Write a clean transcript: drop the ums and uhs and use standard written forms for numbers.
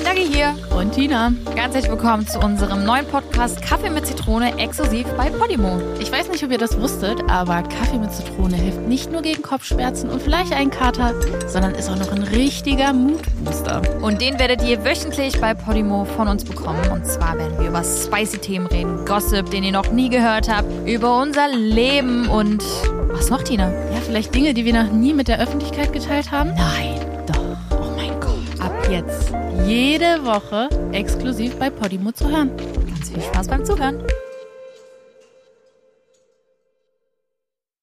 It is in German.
Moin, Dagi hier. Und Tina. Ganz herzlich willkommen zu unserem neuen Podcast Kaffee mit Zitrone, exklusiv bei Podimo. Ich weiß nicht, ob ihr das wusstet, aber Kaffee mit Zitrone hilft nicht nur gegen Kopfschmerzen und vielleicht einen Kater, sondern ist auch noch ein richtiger Moodbooster. Und den werdet ihr wöchentlich bei Podimo von uns bekommen. Und zwar werden wir über spicy Themen reden, Gossip, den ihr noch nie gehört habt, über unser Leben und was noch, Tina? Ja, vielleicht Dinge, die wir noch nie mit der Öffentlichkeit geteilt haben? Nein, doch. Oh mein Gott. Ab jetzt jede Woche exklusiv bei Podimo zu hören. Ganz viel Spaß beim Zuhören.